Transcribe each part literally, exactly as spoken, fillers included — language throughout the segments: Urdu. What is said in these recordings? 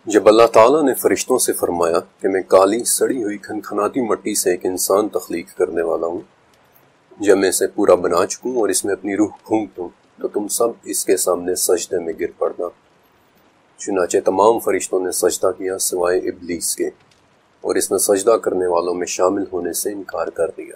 جب اللہ تعالیٰ نے فرشتوں سے فرمایا کہ میں کالی سڑی ہوئی کھنکھناتی مٹی سے ایک انسان تخلیق کرنے والا ہوں، جب میں اسے پورا بنا چکوں اور اس میں اپنی روح پھونک دوں تو تم سب اس کے سامنے سجدے میں گر پڑنا۔ چنانچہ تمام فرشتوں نے سجدہ کیا سوائے ابلیس کے، اور اس نے سجدہ کرنے والوں میں شامل ہونے سے انکار کر دیا۔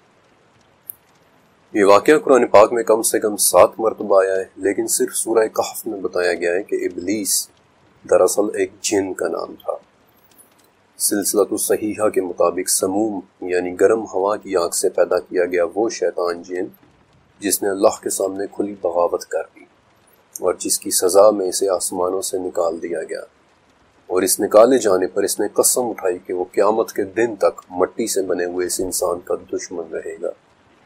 یہ واقعہ قرآن پاک میں کم سے کم سات مرتبہ آیا ہے، لیکن صرف سورہ کہف میں بتایا گیا ہے کہ ابلیس دراصل ایک جن کا نام تھا۔ سلسلۃ الصحیحہ کے مطابق سموم یعنی گرم ہوا کی آنکھ سے پیدا کیا گیا وہ شیطان جن جس نے اللہ کے سامنے کھلی بغاوت کر دی، اور جس کی سزا میں اسے آسمانوں سے نکال دیا گیا، اور اس نکالے جانے پر اس نے قسم اٹھائی کہ وہ قیامت کے دن تک مٹی سے بنے ہوئے اس انسان کا دشمن رہے گا۔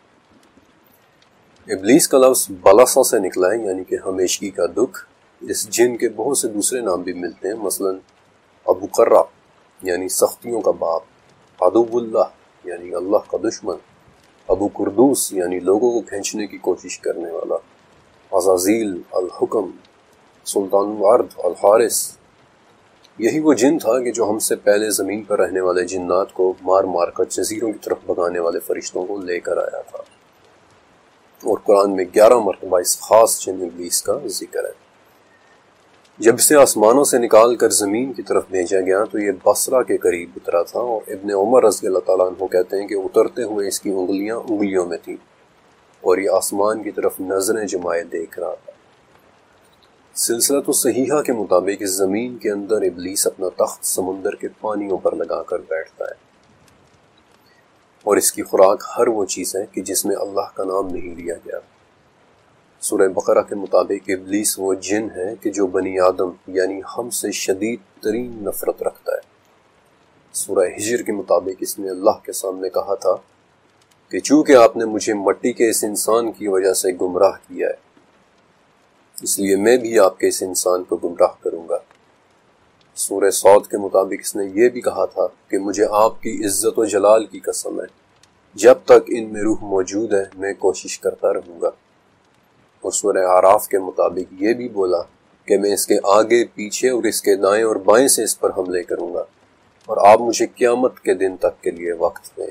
ابلیس کا لفظ بلاسا سے نکلا ہے، یعنی کہ ہمیشگی کا دکھ۔ اس جن کے بہت سے دوسرے نام بھی ملتے ہیں، مثلا ابو قرہ یعنی سختیوں کا باپ، عدو اللہ یعنی اللہ کا دشمن، ابو کردوس یعنی لوگوں کو کھینچنے کی کوشش کرنے والا، عزازیل، الحکم، سلطان الارض، الحارث۔ یہی وہ جن تھا کہ جو ہم سے پہلے زمین پر رہنے والے جنات کو مار مار کر جزیروں کی طرف بھگانے والے فرشتوں کو لے کر آیا تھا، اور قرآن میں گیارہ مرتبہ اس خاص جن ابلیس کا ذکر ہے۔ جب اسے آسمانوں سے نکال کر زمین کی طرف بھیجا گیا تو یہ بصرہ کے قریب اترا تھا، اور ابن عمر رضی اللہ تعالیٰ عنہ کہتے ہیں کہ اترتے ہوئے اس کی انگلیاں انگلیوں میں تھیں، اور یہ آسمان کی طرف نظریں جمائے دیکھ رہا تھا۔ سلسلۃ الصحیحہ کے مطابق اس زمین کے اندر ابلیس اپنا تخت سمندر کے پانیوں پر لگا کر بیٹھتا ہے، اور اس کی خوراک ہر وہ چیز ہے کہ جس میں اللہ کا نام نہیں لیا گیا۔ سورہ بقرہ کے مطابق ابلیس وہ جن ہے کہ جو بنی آدم یعنی ہم سے شدید ترین نفرت رکھتا ہے۔ سورہ ہجر کے مطابق اس نے اللہ کے سامنے کہا تھا کہ چونکہ آپ نے مجھے مٹی کے اس انسان کی وجہ سے گمراہ کیا ہے، اس لیے میں بھی آپ کے اس انسان کو گمراہ کروں گا۔ سورہ صاد کے مطابق اس نے یہ بھی کہا تھا کہ مجھے آپ کی عزت و جلال کی قسم ہے، جب تک ان میں روح موجود ہے میں کوشش کرتا رہوں گا۔ اور سورہ اعراف کے مطابق یہ بھی بولا کہ میں اس کے آگے پیچھے اور اس کے دائیں اور بائیں سے اس پر حملے کروں گا، اور آپ مجھے قیامت کے دن تک کے لیے وقت دیں۔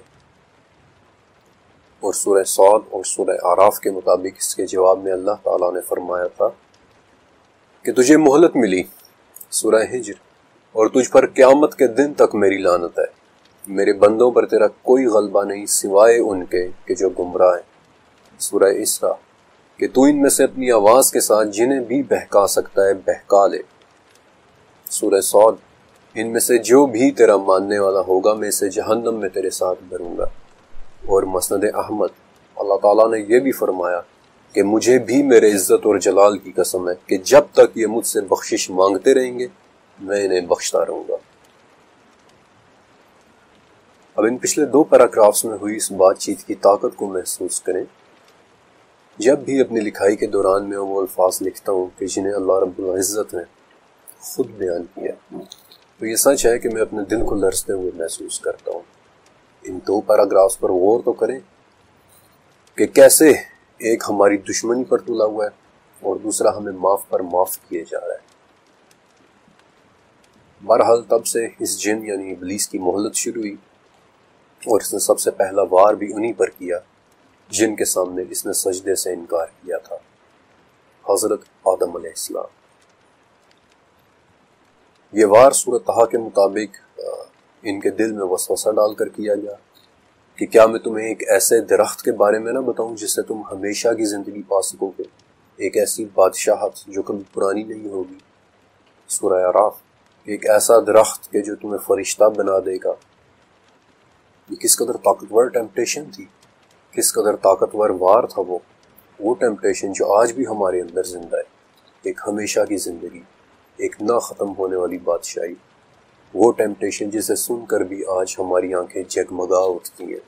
اور سورہ صاد اور سورہ اعراف کے مطابق اس کے جواب میں اللہ تعالیٰ نے فرمایا تھا کہ تجھے مہلت ملی، سورہ ہجر، اور تجھ پر قیامت کے دن تک میری لعنت ہے، میرے بندوں پر تیرا کوئی غلبہ نہیں سوائے ان کے کہ جو گمراہ ہیں، سورہ اسراء، کہ تو ان میں سے اپنی آواز کے ساتھ جنہیں بھی بہکا سکتا ہے بہکا لے، سورہ صاد، ان میں سے جو بھی تیرا ماننے والا ہوگا میں اسے جہنم میں تیرے ساتھ بھروں گا۔ اور مسند احمد اللہ تعالیٰ نے یہ بھی فرمایا کہ مجھے بھی میرے عزت اور جلال کی قسم ہے کہ جب تک یہ مجھ سے بخشش مانگتے رہیں گے میں انہیں بخشتا رہوں گا۔ اب ان پچھلے دو پیراگرافز میں ہوئی اس بات چیت کی طاقت کو محسوس کریں۔ جب بھی اپنی لکھائی کے دوران میں وہ الفاظ لکھتا ہوں کہ جنہیں اللہ رب العزت نے خود بیان کیا، تو یہ سچ ہے کہ میں اپنے دل کو لرزتے ہوئے محسوس کرتا ہوں۔ ان دو پیراگرافز پر غور تو کریں کہ کیسے ایک ہماری دشمنی پر تلا ہوا ہے اور دوسرا ہمیں معاف پر معاف کیے جا رہا ہے۔ بہرحال تب سے اس جن یعنی ابلیس کی مہلت شروع ہوئی، اور اس نے سب سے پہلا وار بھی انہی پر کیا جن کے سامنے اس نے سجدے سے انکار کیا تھا، حضرت آدم علیہ السلام۔ یہ وار سورۃ طٰہٰ کے مطابق ان کے دل میں وسوسہ ڈال کر کیا گیا کہ کیا میں تمہیں ایک ایسے درخت کے بارے میں نہ بتاؤں جس سے تم ہمیشہ کی زندگی پا سکو گے، ایک ایسی بادشاہت جو کبھی پرانی نہیں ہوگی، سورہ اعراف، ایک ایسا درخت کہ جو تمہیں فرشتہ بنا دے گا۔ یہ کس قدر طاقتور ٹیمپٹیشن تھی، کس قدر طاقتور وار تھا وہ وہ ٹیمپٹیشن جو آج بھی ہمارے اندر زندہ ہے، ایک ہمیشہ کی زندگی، ایک نہ ختم ہونے والی بادشاہی، وہ ٹیمپٹیشن جسے سن کر بھی آج ہماری آنکھیں جگمگا اٹھتی ہیں۔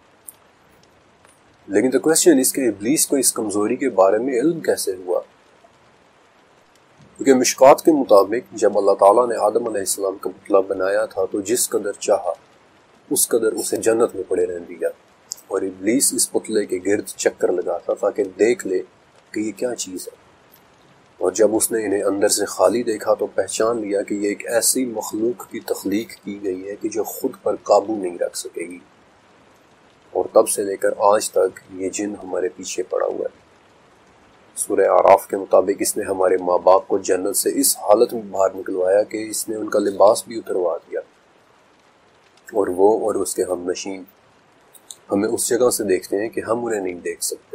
لیکن تو کوشچن اس کے ابلیس کو اس کمزوری کے بارے میں علم کیسے ہوا؟ کیونکہ مشکات کے مطابق جب اللہ تعالیٰ نے آدم علیہ السلام کا پتلا بنایا تھا تو جس قدر چاہا اس قدر اسے جنت میں پڑے رہنے دیا، اور ابلیس اس پتلے کے گرد چکر لگاتا تاکہ دیکھ لے کہ یہ کیا چیز ہے، اور جب اس نے انہیں اندر سے خالی دیکھا تو پہچان لیا کہ یہ ایک ایسی مخلوق کی تخلیق کی گئی ہے کہ جو خود پر قابو نہیں رکھ سکے گی، اور تب سے لے کر آج تک یہ جن ہمارے پیچھے پڑا ہوا ہے۔ سورہ اعراف کے مطابق اس نے ہمارے ماں باپ کو جنت سے اس حالت میں باہر نکلوایا کہ اس نے ان کا لباس بھی اتروا دیا، اور وہ اور اس کے ہم نشین ہمیں اس جگہ سے دیکھتے ہیں کہ ہم انہیں نہیں دیکھ سکتے۔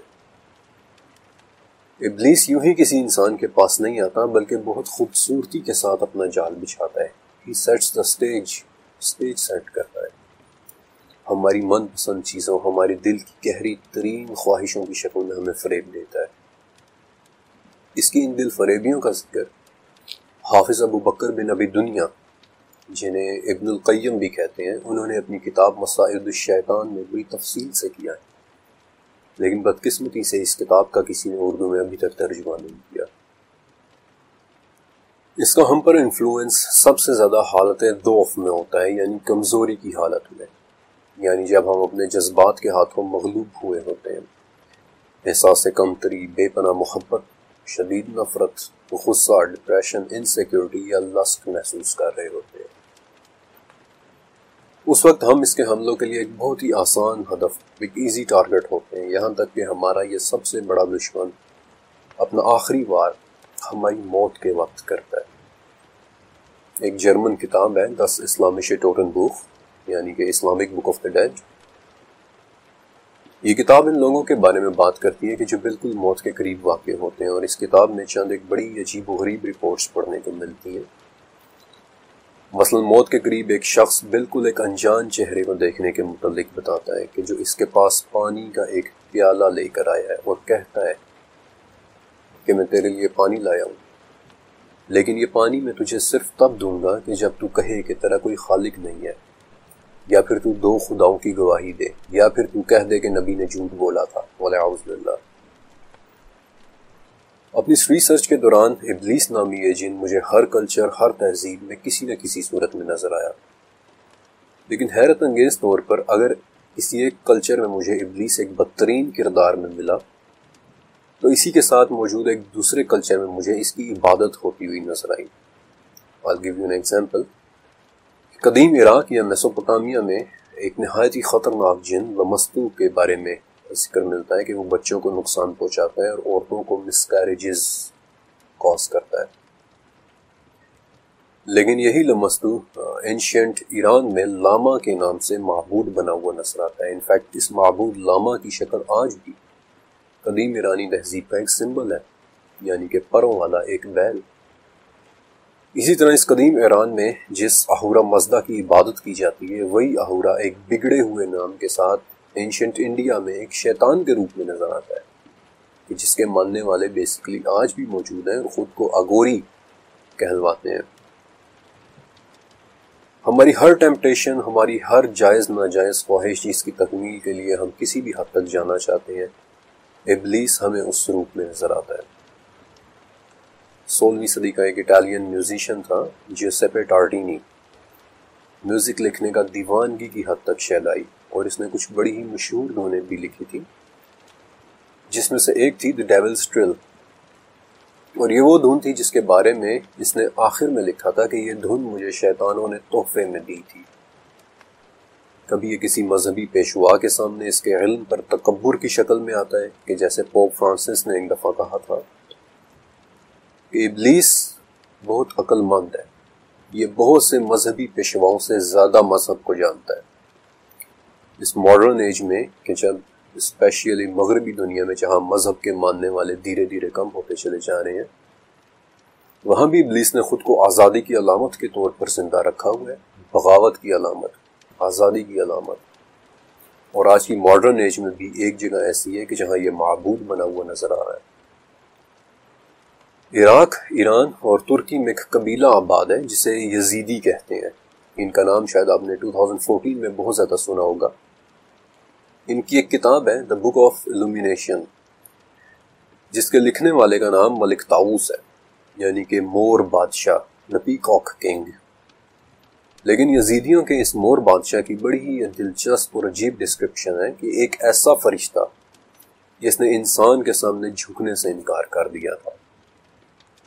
ابلیس یوں ہی کسی انسان کے پاس نہیں آتا، بلکہ بہت خوبصورتی کے ساتھ اپنا جال بچھاتا ہے۔ He sets the stage, stage set کرتا ہے، ہماری من پسند چیزوں، ہمارے دل کی گہری ترین خواہشوں کی شکل میں ہمیں فریب دیتا ہے۔ اس کی ان دل فریبیوں کا ذکر حافظ ابو بکر بن ابی دنیا، جنہیں ابن القیم بھی کہتے ہیں، انہوں نے اپنی کتاب مصائد الشیطان میں بڑی تفصیل سے کیا ہے، لیکن بدقسمتی سے اس کتاب کا کسی نے اردو میں ابھی تک ترجمہ نہیں کیا۔ اس کا ہم پر انفلوئنس سب سے زیادہ حالت ضعف میں ہوتا ہے، یعنی کمزوری کی حالت میں، یعنی جب ہم اپنے جذبات کے ہاتھوں مغلوب ہوئے ہوتے ہیں، احساس کمتری، بے پناہ محبت، شدید نفرت، غصہ، ڈپریشن، انسیکیورٹی یا لسٹ محسوس کر رہے ہوتے ہیں۔ اس وقت ہم اس کے حملوں کے لیے ایک بہت ہی آسان ہدف، ایک ایزی ٹارگٹ ہوتے ہیں، یہاں تک کہ ہمارا یہ سب سے بڑا دشمن اپنا آخری وار ہماری موت کے وقت کرتا ہے۔ ایک جرمن کتاب ہے دس اسلامش ٹوٹن بوخ، یعنی کہ Islamic book of the dead. یہ کتاب ان لوگوں کے بارے میں بات کرتی ہے کہ جو بالکل موت کے قریب واقع ہوتے ہیں، اور اس کتاب میں چند ایک بڑی عجیب و غریب رپورٹس پڑھنے کو ملتی ہیں۔ مثلا موت کے قریب ایک شخص بالکل ایک انجان چہرے کو دیکھنے کے متعلق بتاتا ہے کہ جو اس کے پاس پانی کا ایک پیالہ لے کر آیا ہے اور کہتا ہے کہ میں تیرے لیے پانی لایا ہوں، لیکن یہ پانی میں تجھے صرف تب دوں گا کہ جب تو کہے کہ تیرا کوئی خالق نہیں ہے، یا پھر تو دو خداؤں کی گواہی دے، یا پھر تو کہہ دے کہ نبی نے جھوٹ بولا تھا، والعیاذ باللہ۔ اپنی اس ریسرچ کے دوران ابلیس نامی یہ جن مجھے ہر کلچر، ہر تہذیب میں کسی نہ کسی صورت میں نظر آیا، لیکن حیرت انگیز طور پر اگر کسی ایک کلچر میں مجھے ابلیس ایک بدترین کردار میں ملا، تو اسی کے ساتھ موجود ایک دوسرے کلچر میں مجھے اس کی عبادت ہوتی ہوئی نظر آئی۔ I'll give you an example۔ قدیم عراق یا میسوپوٹامیہ میں ایک نہایت ہی خطرناک جن لمستو کے بارے میں ذکر ملتا ہے کہ وہ بچوں کو نقصان پہنچاتا ہے اور عورتوں کو مسکیریجز کاز کرتا ہے۔ لیکن یہی لمستو اینشینٹ ایران میں لاما کے نام سے معبود بنا ہوا نظر آتا ہے۔ انفیکٹ اس معبود لاما کی شکل آج بھی قدیم ایرانی تہذیب کا ایک سمبل ہے، یعنی کہ پروں والا ایک بیل۔ اسی طرح اس قدیم ایران میں جس اہورا مزدا کی عبادت کی جاتی ہے، وہی اہورا ایک بگڑے ہوئے نام کے ساتھ اینشنٹ انڈیا میں ایک شیطان کے روپ میں نظر آتا ہے، کہ جس کے ماننے والے بیسیکلی آج بھی موجود ہیں اور خود کو اگوری کہلواتے ہیں۔ ہماری ہر ٹیمپٹیشن، ہماری ہر جائز ناجائز خواہش جس کی تکمیل کے لیے ہم کسی بھی حد تک جانا چاہتے ہیں، ابلیس ہمیں اس روپ میں نظر آتا ہے۔ سولہویں صدی کا ایک اٹالین میوزیشین تھا جیوسیپے ٹارڈینی، میوزک لکھنے کا دیوانگی کی حد تک شیلائی، اور اس نے کچھ بڑی ہی مشہور دھنیں بھی لکھی تھی، جس میں سے ایک تھی دی ڈیولز ٹرل، اور یہ وہ دھن تھی جس کے بارے میں اس نے آخر میں لکھا تھا کہ یہ دھن مجھے شیطانوں نے تحفے میں دی تھی۔ کبھی یہ کسی مذہبی پیشوا کے سامنے اس کے علم پر تکبر کی شکل میں آتا ہے، کہ جیسے پوپ فرانسس نے ایک دفعہ کہا تھا کہ ابلیس بہت عقل مند ہے، یہ بہت سے مذہبی پیشواؤں سے زیادہ مذہب کو جانتا ہے۔ اس ماڈرن ایج میں کہ جب اسپیشلی مغربی دنیا میں جہاں مذہب کے ماننے والے دھیرے دھیرے کم ہوتے چلے جا رہے ہیں، وہاں بھی ابلیس نے خود کو آزادی کی علامت کے طور پر زندہ رکھا ہوا ہے، بغاوت کی علامت، آزادی کی علامت۔ اور آج کی ماڈرن ایج میں بھی ایک جگہ ایسی ہے کہ جہاں یہ معبود بنا ہوا نظر آ رہا ہے۔ عراق، ایران اور ترکی میں ایک قبیلہ آباد ہے جسے یزیدی کہتے ہیں۔ ان کا نام شاید آپ نے دو ہزار چودہ میں بہت زیادہ سنا ہوگا۔ ان کی ایک کتاب ہے دا بک آف ایلومینیشن، جس کے لکھنے والے کا نام ملک طاؤس ہے، یعنی کہ مور بادشاہ، دا پیکاک کنگ۔ لیکن یزیدیوں کے اس مور بادشاہ کی بڑی ہی دلچسپ اور عجیب ڈسکرپشن ہے کہ ایک ایسا فرشتہ جس نے انسان کے سامنے جھکنے سے انکار کر دیا تھا،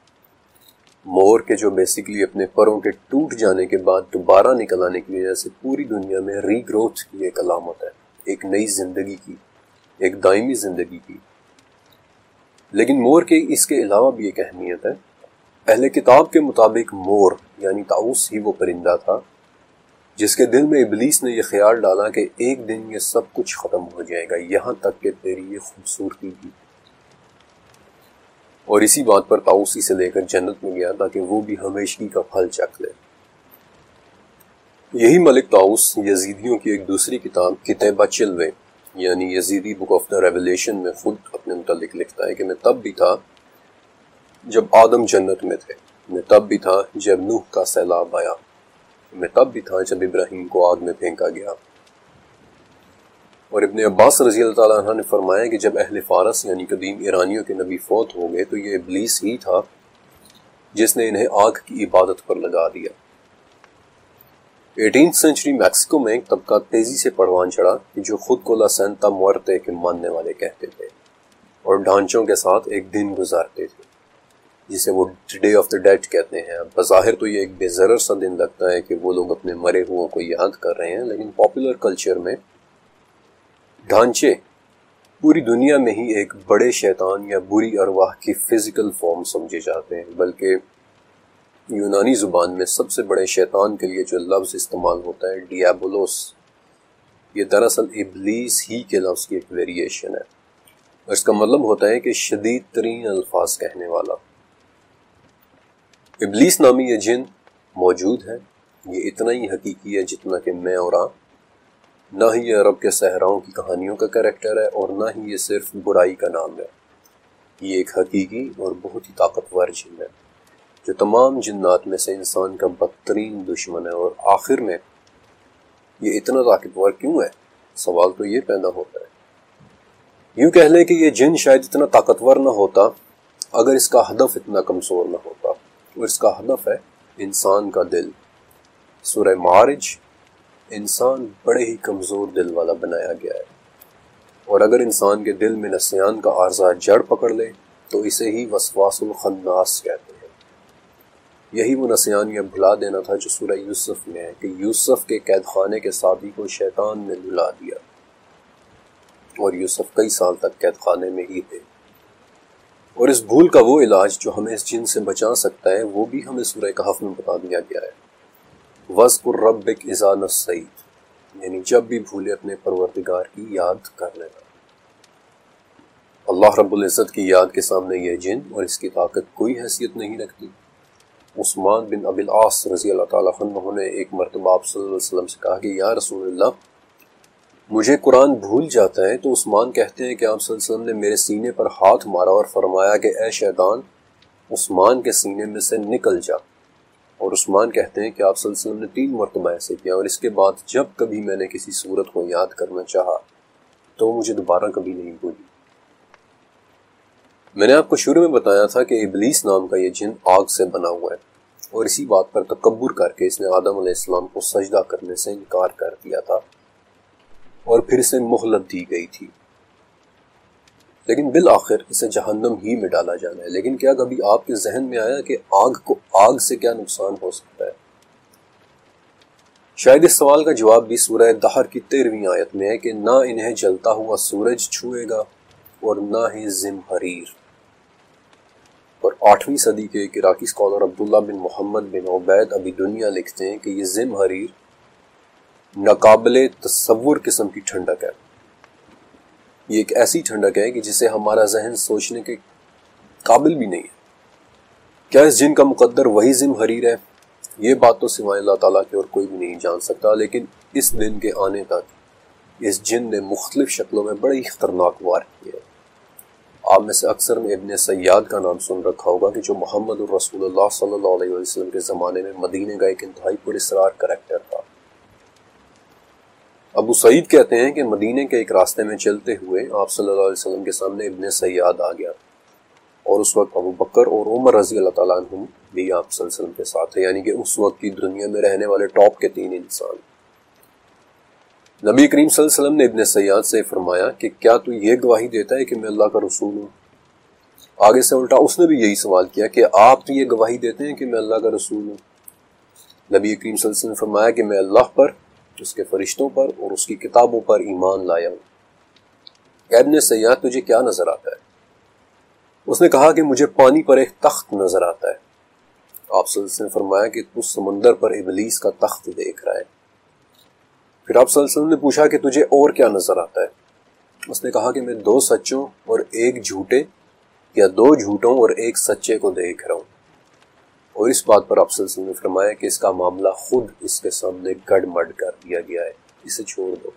مور کے جو بیسیکلی اپنے پروں کے ٹوٹ جانے کے بعد دوبارہ نکل آنے کی وجہ سے پوری دنیا میں ری گروتھ کی ایک علامت ہے، ایک نئی زندگی کی، ایک دائمی زندگی کی۔ لیکن مور کے اس کے علاوہ بھی ایک اہمیت ہے۔ اہل کتاب کے مطابق مور یعنی طاؤس ہی وہ پرندہ تھا جس کے دل میں ابلیس نے یہ خیال ڈالا کہ ایک دن یہ سب کچھ ختم ہو جائے گا، یہاں تک کہ تیری یہ خوبصورتی بھی، اور اسی بات پر طاؤس اسے لے کر جنت میں گیا تاکہ وہ بھی ہمیشگی کا پھل چکھ لے۔ یہی ملک طاؤس یزیدیوں کی ایک دوسری کتاب کتیبہ چلوے یعنی یزیدی بک آف دا ریولیشن میں خود اپنے متعلق لکھتا ہے کہ میں تب بھی تھا جب آدم جنت میں تھے، میں تب بھی تھا جب نوح کا سیلاب آیا، میں تب بھی تھا جب ابراہیم کو آگ میں پھینکا گیا۔ اور ابن عباس رضی اللہ تعالیٰ عنہ نے فرمایا کہ جب اہل فارس یعنی قدیم ایرانیوں کے نبی فوت ہو گئے تو یہ ابلیس ہی تھا جس نے انہیں آگ کی عبادت پر لگا دیا۔ ایٹینتھ سینچری میکسیکو میں ایک طبقہ تیزی سے پروان چڑھا کہ جو خود کو لا سینتا موارتے کے ماننے والے کہتے تھے اور ڈھانچوں کے ساتھ ایک دن گزارتے تھے جسے وہ ڈے آف دا ڈیڈ کہتے ہیں۔ بظاہر تو یہ ایک بے ضرر سا دن لگتا ہے کہ وہ لوگ اپنے مرے ہوا کو یاد کر رہے ہیں، لیکن پاپولر کلچر میں ڈھانچے پوری دنیا میں ہی ایک بڑے شیطان یا بری ارواح کی فزیکل فارم سمجھے جاتے ہیں، بلکہ یونانی زبان میں سب سے بڑے شیطان کے لیے جو لفظ استعمال ہوتا ہے ڈیابولوس، یہ دراصل ابلیس ہی کے لفظ کی ایک ویریشن ہے، اور اس کا مطلب ہوتا ہے کہ شدید ترین الفاظ کہنے والا۔ ابلیس نامی یہ جن موجود ہے، یہ اتنا ہی حقیقی ہے جتنا کہ میں اور آپ، نہ ہی یہ عرب کے صحراؤں کی کہانیوں کا کریکٹر ہے اور نہ ہی یہ صرف برائی کا نام ہے۔ یہ ایک حقیقی اور بہت ہی طاقتور جن ہے جو تمام جنات میں سے انسان کا بدترین دشمن ہے۔ اور آخر میں یہ اتنا طاقتور کیوں ہے؟ سوال تو یہ پیدا ہوتا ہے۔ یوں کہہ لیں کہ یہ جن شاید اتنا طاقتور نہ ہوتا اگر اس کا ہدف اتنا کمزور نہ ہوتا، اور اس کا ہدف ہے انسان کا دل۔ سورہ معارج انسان بڑے ہی کمزور دل والا بنایا گیا ہے، اور اگر انسان کے دل میں نسیان کا عارضہ جڑ پکڑ لے تو اسے ہی وسواس الخناس کہتے ہیں۔ یہی وہ نسیان یا بھلا دینا تھا جو سورہ یوسف میں ہے کہ یوسف کے قید خانے کے ساتھی کو شیطان نے بھلا دیا، اور یوسف کئی سال تک قید خانے میں ہی تھے۔ اور اس بھول کا وہ علاج جو ہمیں اس جن سے بچا سکتا ہے وہ بھی ہمیں سورہ کہف میں بتا دیا گیا ہے۔ وَاذْكُرْ رَبَّكَ إِذَا نَسِيتَ، یعنی جب بھی بھولے اپنے پروردگار کی یاد کر لینا۔ اللہ رب العزت کی یاد کے سامنے یہ جن اور اس کی طاقت کوئی حیثیت نہیں رکھتی۔ عثمان بن ابی العاص رضی اللہ تعالیٰ عنہ نے ایک مرتبہ آپ صلی اللہ علیہ وسلم سے کہا کہ یا رسول اللہ، مجھے قرآن بھول جاتا ہے۔ تو عثمان کہتے ہیں کہ آپ صلی اللہ علیہ وسلم نے میرے سینے پر ہاتھ مارا اور فرمایا کہ اے شیطان، عثمان کے سینے میں سے نکل جا۔ اور عثمان کہتے ہیں کہ آپ صلی اللہ علیہ وسلم نے تین مرتبہ ایسے کیا، اور اس کے بعد جب کبھی میں نے کسی صورت کو یاد کرنا چاہا تو مجھے دوبارہ کبھی نہیں بھولی۔ میں نے آپ کو شروع میں بتایا تھا کہ ابلیس نام کا یہ جن آگ سے بنا ہوا ہے، اور اسی بات پر تکبر کر کے اس نے آدم علیہ السلام کو سجدہ کرنے سے انکار کر دیا تھا، اور پھر اسے مہلت دی گئی تھی، لیکن بالآخر اسے جہنم ہی میں ڈالا جانا ہے۔ لیکن کیا کبھی آپ کے ذہن میں آیا کہ آگ کو آگ سے کیا نقصان ہو سکتا ہے؟ شاید اس سوال کا جواب بھی سورہ دہر کی تیرہویں آیت میں ہے کہ نہ انہیں جلتا ہوا سورج چھوئے گا اور نہ ہی زمہریر۔ اور آٹھویں صدی کے ایک عراقی اسکالر عبداللہ بن محمد بن عبید ابی دنیا لکھتے ہیں کہ یہ زمہریر ناقابل تصور قسم کی ٹھنڈک ہے۔ یہ ایک ایسی ٹھنڈک ہے کہ جسے ہمارا ذہن سوچنے کے قابل بھی نہیں ہے۔ کیا اس جن کا مقدر وہی زمہریر ہے؟ یہ بات تو سوائے اللہ تعالیٰ کے اور کوئی بھی نہیں جان سکتا، لیکن اس دن کے آنے تک اس جن نے مختلف شکلوں میں بڑے ہی خطرناک وار کیے ہیں۔ آپ میں سے اکثر نے ابن سیاد کا نام سن رکھا ہوگا کہ جو محمد الرسول اللہ صلی اللہ علیہ وسلم کے زمانے میں مدینے کا ایک انتہائی پراسرار کریکٹر تھا۔ ابو سعید کہتے ہیں کہ مدینے کے ایک راستے میں چلتے ہوئے آپ صلی اللہ علیہ وسلم کے سامنے ابن سیاد آ گیا، اور اس وقت ابو بکر اور عمر رضی اللہ تعالیٰ عنہم بھی آپ صلی اللہ علیہ وسلم کے ساتھ تھے، یعنی کہ اس وقت کی دنیا میں رہنے والے ٹاپ کے تین انسان۔ نبی کریم صلی اللہ علیہ وسلم نے ابن سیاد سے فرمایا کہ کیا تو یہ گواہی دیتا ہے کہ میں اللہ کا رسول ہوں؟ آگے سے الٹا اس نے بھی یہی سوال کیا کہ آپ یہ گواہی دیتے ہیں کہ میں اللہ کا رسول ہوں؟ نبی کریم صلی اللہ علیہ وسلم نے فرمایا کہ میں اللہ پر، اس کے فرشتوں پر اور اس کی کتابوں پر ایمان لایا ہوں۔ کہ ابن سیاد تجھے کیا نظر آتا ہے؟ اس نے کہا کہ مجھے پانی پر ایک تخت نظر آتا ہے۔ آپ صلی اللہ علیہ وسلم نے فرمایا کہ تو سمندر پر ابلیس کا تخت دیکھ رہا ہے۔ پھر آپ صلی اللہ علیہ وسلم نے پوچھا کہ تجھے اور کیا نظر آتا ہے؟ اس نے کہا کہ میں دو سچوں اور ایک جھوٹے یا دو جھوٹوں اور ایک سچے کو دیکھ رہا ہوں۔ اور اس بات پر آپ صلی اللہ علیہ وسلم نے فرمایا کہ اس کا معاملہ خود اس کے سامنے گڑ مڑ کر دیا گیا ہے، اسے چھوڑ دو۔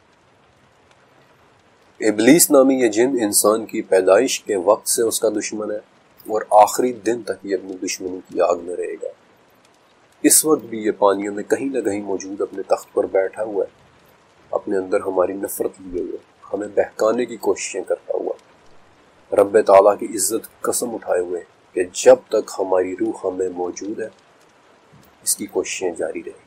ابلیس نامی یہ جن انسان کی پیدائش کے وقت سے اس کا دشمن ہے اور آخری دن تک یہ اپنی دشمنی کی آگ میں رہے گا۔ اس وقت بھی یہ پانیوں میں کہیں نہ کہیں موجود اپنے تخت پر بیٹھا ہوا ہے، اپنے اندر ہماری نفرت لیے ہوئے، ہمیں بہکانے کی کوششیں کرتا ہوا۔ رب تعالیٰ کی عزت قسم اٹھائے ہوئے کہ جب تک ہماری روح ہمیں موجود ہے اس کی کوششیں جاری رہیں گی۔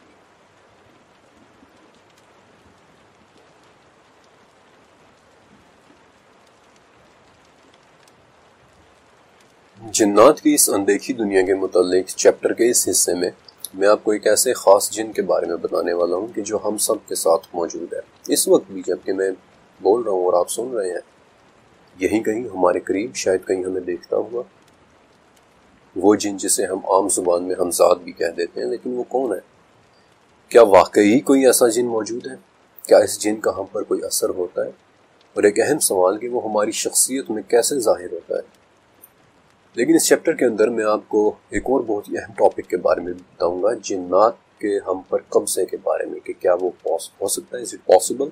جنات کی اس اندیکھی دنیا کے متعلق چیپٹر کے اس حصے میں میں آپ کو ایک ایسے خاص جن کے بارے میں بتانے والا ہوں کہ جو ہم سب کے ساتھ موجود ہے اس وقت بھی، جبکہ میں بول رہا ہوں اور آپ سن رہے ہیں، یہیں کہیں ہمارے قریب، شاید کہیں ہمیں دیکھتا ہوا۔ وہ جن جسے ہم عام زبان میں ہمزاد بھی کہہ دیتے ہیں، لیکن وہ کون ہے؟ کیا واقعی کوئی ایسا جن موجود ہے؟ کیا اس جن کا ہم پر کوئی اثر ہوتا ہے؟ اور ایک اہم سوال کہ وہ ہماری شخصیت میں کیسے ظاہر ہوتا ہے؟ لیکن اس چیپٹر کے اندر میں آپ کو ایک اور بہت ہی اہم ٹاپک کے بارے میں بتاؤں گا، جنات کے ہم پر قبضے کے بارے میں، کہ کیا وہ ہو سکتا ہے، از اٹ پاسبل؟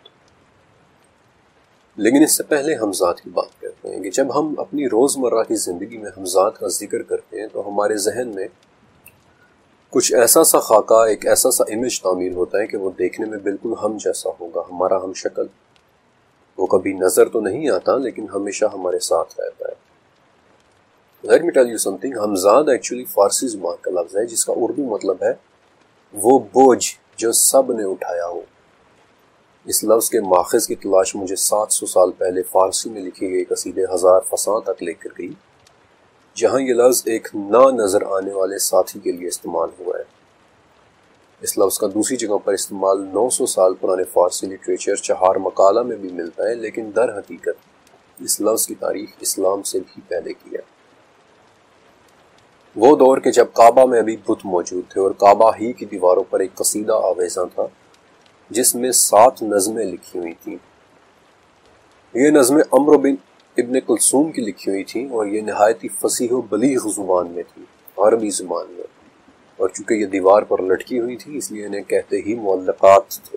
لیکن اس سے پہلے ہم ذات کی بات کرتے ہیں کہ جب ہم اپنی روزمرہ کی زندگی میں ہم ذات کا ذکر کرتے ہیں تو ہمارے ذہن میں کچھ ایسا سا خاکہ، ایک ایسا سا امیج تعمیر ہوتا ہے کہ وہ دیکھنے میں بالکل ہم جیسا ہوگا، ہمارا ہم شکل۔ وہ کبھی نظر تو نہیں آتا لیکن ہمیشہ ہمارے ساتھ رہتا ہے۔ Let me tell you something، ہمزاد ایکچولی فارسی زبان کا لفظ ہے جس کا اردو مطلب ہے وہ بوجھ جو سب نے اٹھایا ہو۔ اس لفظ کے ماخذ کی تلاش مجھے سات سو سال پہلے فارسی میں لکھی گئی قصیدے ہزار فساں تک لے کر گئی، جہاں یہ لفظ ایک نہ نظر آنے والے ساتھی کے لیے استعمال ہوا ہے۔ اس لفظ کا دوسری جگہ پر استعمال نو سو سال پرانے فارسی لٹریچر چہار مقالہ میں بھی ملتا ہے، لیکن در حقیقت اس لفظ کی تاریخ اسلام سے بھی پہلے کی ہے۔ وہ دور کے جب کعبہ میں ابھی بت موجود تھے اور کعبہ ہی کی دیواروں پر ایک قصیدہ آویزاں تھا جس میں سات نظمیں لکھی ہوئی تھیں۔ یہ نظمیں عمرو بن ابن کلثوم کی لکھی ہوئی تھیں اور یہ نہایت ہی فصیح و بلیغ زبان میں تھی، عربی زبان میں، اور چونکہ یہ دیوار پر لٹکی ہوئی تھی اس لیے انہیں کہتے ہی معلقات تھے۔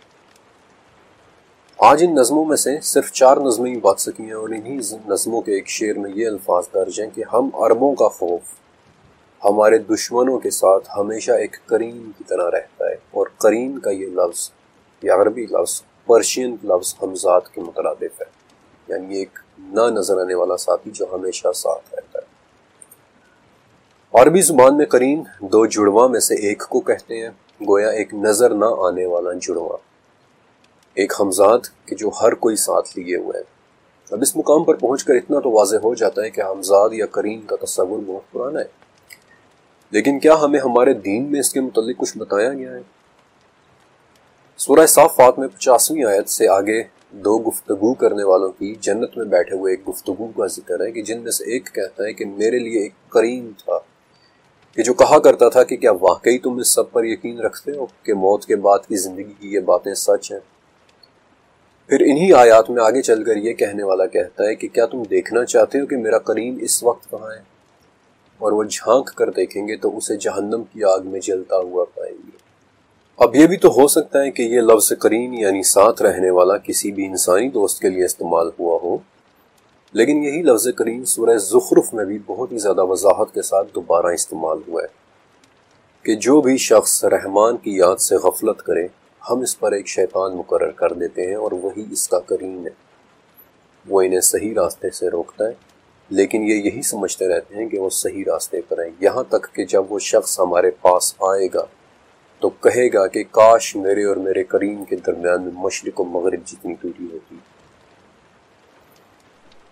آج ان نظموں میں سے صرف چار نظمیں ہی بات سکی ہیں اور انہی نظموں کے ایک شعر میں یہ الفاظ درج ہیں کہ ہم عربوں کا خوف ہمارے دشمنوں کے ساتھ ہمیشہ ایک قرین کی طرح رہتا ہے، اور قرین کا یہ لفظ، یہ عربی لفظ پرشین لفظ ہمزاد کے مترادف ہے، یعنی ایک نہ نظر آنے والا ساتھی جو ہمیشہ ساتھ رہتا ہے۔ عربی زبان میں قرین دو جڑواں میں سے ایک کو کہتے ہیں، گویا ایک نظر نہ آنے والا جڑواں، ایک ہمزاد کہ جو ہر کوئی ساتھ لیے ہوئے ہے۔ اب اس مقام پر پہنچ کر اتنا تو واضح ہو جاتا ہے کہ ہمزاد یا قرین کا تصور بہت پرانا ہے، لیکن کیا ہمیں ہمارے دین میں اس کے متعلق کچھ بتایا گیا ہے؟ سورہ صافات میں پچاسویں آیت سے آگے دو گفتگو کرنے والوں کی جنت میں بیٹھے ہوئے ایک گفتگو کا ذکر ہے کہ جن میں سے ایک کہتا ہے کہ میرے لیے ایک قرین تھا کہ جو کہا کرتا تھا کہ کیا واقعی تم اس سب پر یقین رکھتے ہو کہ موت کے بعد کی زندگی کی یہ باتیں سچ ہیں؟ پھر انہی آیات میں آگے چل کر یہ کہنے والا کہتا ہے کہ کیا تم دیکھنا چاہتے ہو کہ میرا قرین اس وقت کہاں ہے؟ اور وہ جھانک کر دیکھیں گے تو اسے جہنم کی آگ میں جلتا ہوا پائیں گے۔ اب یہ بھی تو ہو سکتا ہے کہ یہ لفظ قرین یعنی ساتھ رہنے والا کسی بھی انسانی دوست کے لیے استعمال ہوا ہو، لیکن یہی لفظ قرین سورہ زخرف میں بھی بہت ہی زیادہ وضاحت کے ساتھ دوبارہ استعمال ہوا ہے کہ جو بھی شخص رحمان کی یاد سے غفلت کرے ہم اس پر ایک شیطان مقرر کر دیتے ہیں اور وہی اس کا قرین ہے۔ وہ انہیں صحیح راستے سے روکتا ہے، لیکن یہ یہی سمجھتے رہتے ہیں کہ وہ صحیح راستے پر ہیں، یہاں تک کہ جب وہ شخص ہمارے پاس آئے گا تو کہے گا کہ کاش میرے اور میرے قرین کے درمیان میں مشرق و مغرب جتنی دوری ہوتی۔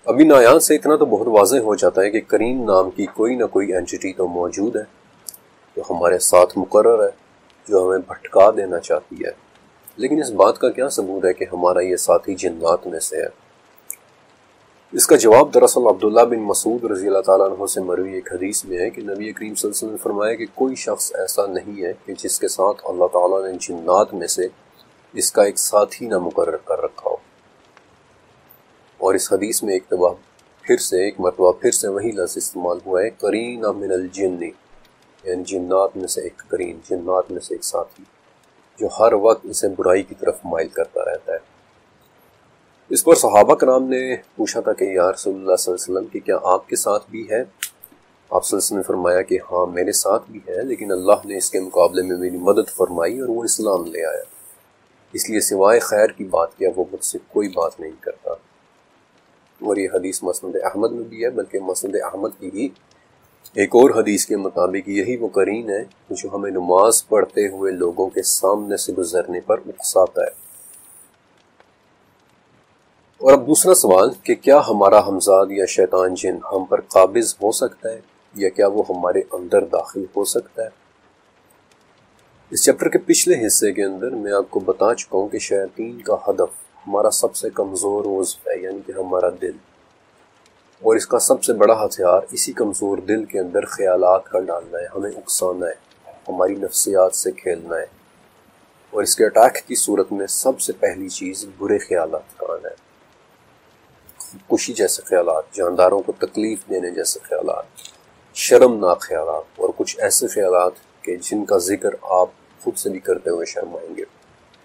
ابھی نایان سے اتنا تو بہت واضح ہو جاتا ہے کہ کریم نام کی کوئی نہ کوئی اینٹی تو موجود ہے جو ہمارے ساتھ مقرر ہے، جو ہمیں بھٹکا دینا چاہتی ہے، لیکن اس بات کا کیا ثبوت ہے کہ ہمارا یہ ساتھی جنات میں سے ہے؟ اس کا جواب دراصل عبداللہ بن مسعود رضی اللہ تعالیٰ عنہ سے مروی ایک حدیث میں ہے کہ نبی کریم صلی اللہ علیہ وسلم نے فرمایا کہ کوئی شخص ایسا نہیں ہے کہ جس کے ساتھ اللہ تعالیٰ نے جنات میں سے اس کا ایک ساتھی نہ مقرر کر رکھا ہو۔ اور اس حدیث میں ایک دفعہ پھر سے ایک مرتبہ پھر سے وہی لفظ استعمال ہوا ہے، قرین من الجن، یعنی جنات میں سے ایک قرین، جنات میں سے ایک ساتھی جو ہر وقت اسے برائی کی طرف مائل کرتا رہتا ہے۔ اس پر صحابہ کرام نے پوچھا تھا کہ یا رسول اللہ صلی اللہ علیہ وسلم کہ کیا آپ کے ساتھ بھی ہے؟ آپ صلی اللہ علیہ وسلم نے فرمایا کہ ہاں میرے ساتھ بھی ہے، لیکن اللہ نے اس کے مقابلے میں میری مدد فرمائی اور وہ اسلام لے آیا، اس لیے سوائے خیر کی بات کیا وہ مجھ سے کوئی بات نہیں کرتا۔ اور یہ حدیث مسند احمد میں بھی ہے، بلکہ مسند احمد کی ہی ایک اور حدیث کے مطابق یہی وہ قرین ہے جو ہمیں نماز پڑھتے ہوئے لوگوں کے سامنے سے گزرنے پر اکساتا ہے۔ اور اب دوسرا سوال کہ کیا ہمارا ہمزاد یا شیطان جن ہم پر قابض ہو سکتا ہے یا کیا وہ ہمارے اندر داخل ہو سکتا ہے؟ اس چیپٹر کے پچھلے حصے کے اندر میں آپ کو بتا چکا ہوں کہ شیاطین کا ہدف ہمارا سب سے کمزور عضو ہے، یعنی کہ ہمارا دل، اور اس کا سب سے بڑا ہتھیار اسی کمزور دل کے اندر خیالات کا ڈالنا ہے، ہمیں اکسانا ہے، ہماری نفسیات سے کھیلنا ہے، اور اس کے اٹیک کی صورت میں سب سے پہلی چیز برے خیالات کا آنا ہے، خودکشی جیسے خیالات، جانداروں کو تکلیف دینے جیسے خیالات، شرمناک خیالات، اور کچھ ایسے خیالات کہ جن کا ذکر آپ خود سے بھی کرتے ہوئے شرمائیں گے۔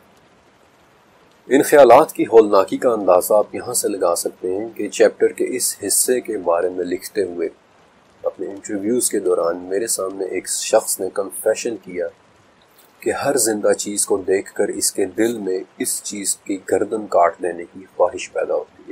ان خیالات کی ہولناکی کا اندازہ آپ یہاں سے لگا سکتے ہیں کہ چیپٹر کے اس حصے کے بارے میں لکھتے ہوئے اپنے انٹرویوز کے دوران میرے سامنے ایک شخص نے کنفیشن کیا کہ ہر زندہ چیز کو دیکھ کر اس کے دل میں اس چیز کی گردن کاٹ دینے کی خواہش پیدا ہوتی ہے۔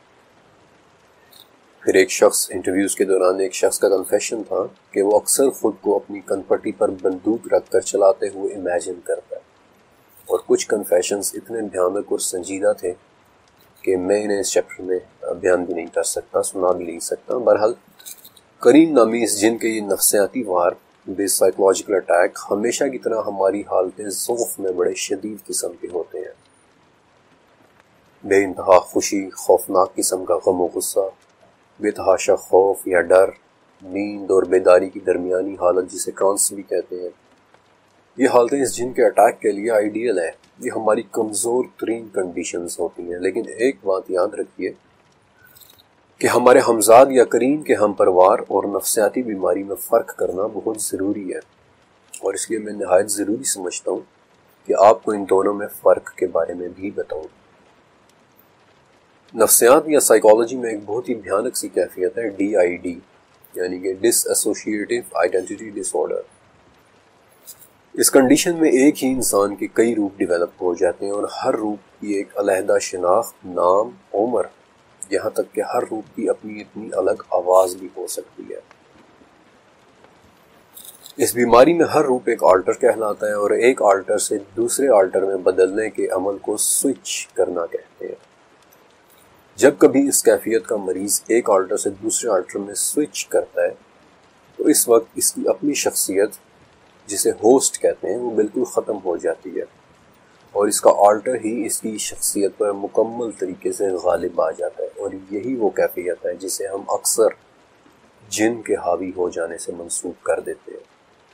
پھر ایک شخص انٹرویوز کے دوران ایک شخص کا کنفیشن تھا کہ وہ اکثر خود کو اپنی کن پٹی پر بندوق رکھ کر چلاتے ہوئے امیجن کرتا ہے، اور کچھ کنفیشنز اتنے بھیانک اور سنجیدہ تھے کہ میں انہیں اس چیپٹر میں بیان بھی نہیں کر سکتا، سنا بھی نہیں سکتا۔ بہرحال کریم نامی اس جن کے یہ نفسیاتی وار، بے سائیکولوجیکل اٹیک ہمیشہ کی طرح ہماری حالتیں ضعف میں بڑے شدید قسم کے ہوتے ہیں، بے انتہا خوشی، خوفناک قسم کا غم و غصہ، بے تحاشا خوف یا ڈر، نیند اور بیداری کی درمیانی حالت جسے ٹرانس بھی کہتے ہیں۔ یہ حالتیں اس جن کے اٹیک کے لیے آئیڈیل ہے، یہ ہماری کمزور ترین کنڈیشنز ہوتی ہیں، لیکن ایک بات یاد رکھیے کہ ہمارے ہمزاد یا کریم کے ہم پروار اور نفسیاتی بیماری میں فرق کرنا بہت ضروری ہے، اور اس لیے میں نہایت ضروری سمجھتا ہوں کہ آپ کو ان دونوں میں فرق کے بارے میں بھی بتاؤں۔ نفسیات یا سائیکالوجی میں ایک بہت ہی بھیانک سی کیفیت ہے ڈی آئی ڈی، یعنی کہ dissociative identity disorder. اس کنڈیشن میں ایک ہی انسان کے کئی روپ ڈیولپ ہو جاتے ہیں، اور ہر روپ کی ایک علیحدہ شناخت، نام، عمر، یہاں تک کہ ہر روپ کی اپنی اپنی الگ آواز بھی ہو سکتی ہے۔ اس بیماری میں ہر روپ ایک آلٹر کہلاتا ہے، اور ایک آلٹر سے دوسرے آلٹر میں بدلنے کے عمل کو سوئچ کرنا کہتے ہیں۔ جب کبھی اس کیفیت کا مریض ایک آلٹر سے دوسرے آلٹر میں سوئچ کرتا ہے تو اس وقت اس کی اپنی شخصیت جسے ہوسٹ کہتے ہیں وہ بالکل ختم ہو جاتی ہے، اور اس کا آلٹر ہی اس کی شخصیت پر مکمل طریقے سے غالب آ جاتا ہے، اور یہی وہ کیفیت ہے جسے ہم اکثر جن کے حاوی ہو جانے سے منسوب کر دیتے ہیں۔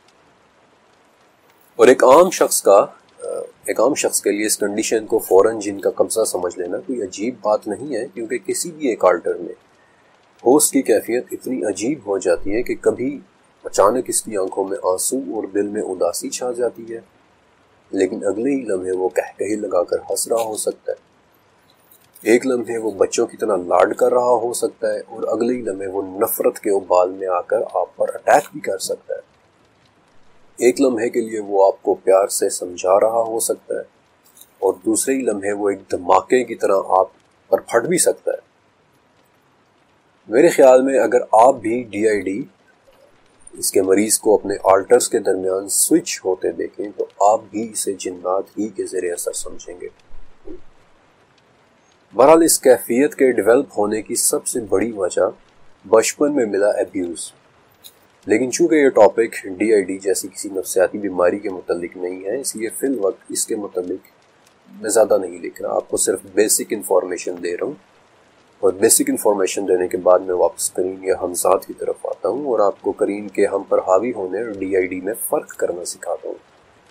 اور ایک عام شخص کا ایک عام شخص کے لیے اس کنڈیشن کو فوراً جن کا قبضہ سمجھ لینا کوئی عجیب بات نہیں ہے، کیونکہ کسی بھی ایک آلٹر میں ہوسٹ کی کیفیت اتنی عجیب ہو جاتی ہے کہ کبھی اچانک اس کی آنکھوں میں آنسو اور دل میں اداسی چھا جاتی ہے، لیکن اگلے ہی لمحے وہ کہکہے لگا کر ہنس رہا ہو سکتا ہے، ایک لمحے وہ بچوں کی طرح لاڈ کر رہا ہو سکتا ہے، اور اگلے ہی لمحے وہ نفرت کے ابال میں آ کر آپ پر اٹیک بھی کر سکتا ہے، ایک لمحے کے لیے وہ آپ کو پیار سے سمجھا رہا ہو سکتا ہے، اور دوسرے ہی لمحے وہ ایک دھماکے کی طرح آپ پر پھٹ بھی سکتا ہے۔ میرے خیال میں اگر آپ بھی ڈی آئی ڈی اس کے مریض کو اپنے آلٹرز کے درمیان سوئچ ہوتے دیکھیں تو آپ بھی اسے جنات ہی کے زیر اثر سمجھیں گے۔ بہرحال اس کیفیت کے ڈیولپ ہونے کی سب سے بڑی وجہ بچپن میں ملا ایبیوز، لیکن چونکہ یہ ٹاپک ڈی آئی ڈی جیسی کسی نفسیاتی بیماری کے متعلق نہیں ہے، اس لیے فی الوقت اس کے متعلق میں زیادہ نہیں لکھ رہا، آپ کو صرف بیسک انفارمیشن دے رہا ہوں، اور بیسک انفارمیشن دینے کے بعد میں واپس کرین یا ہمزاد کی طرف آتا ہوں اور آپ کو کرین کے ہم پر حاوی ہونے اور ڈی آئی ڈی میں فرق کرنا سکھاتا ہوں۔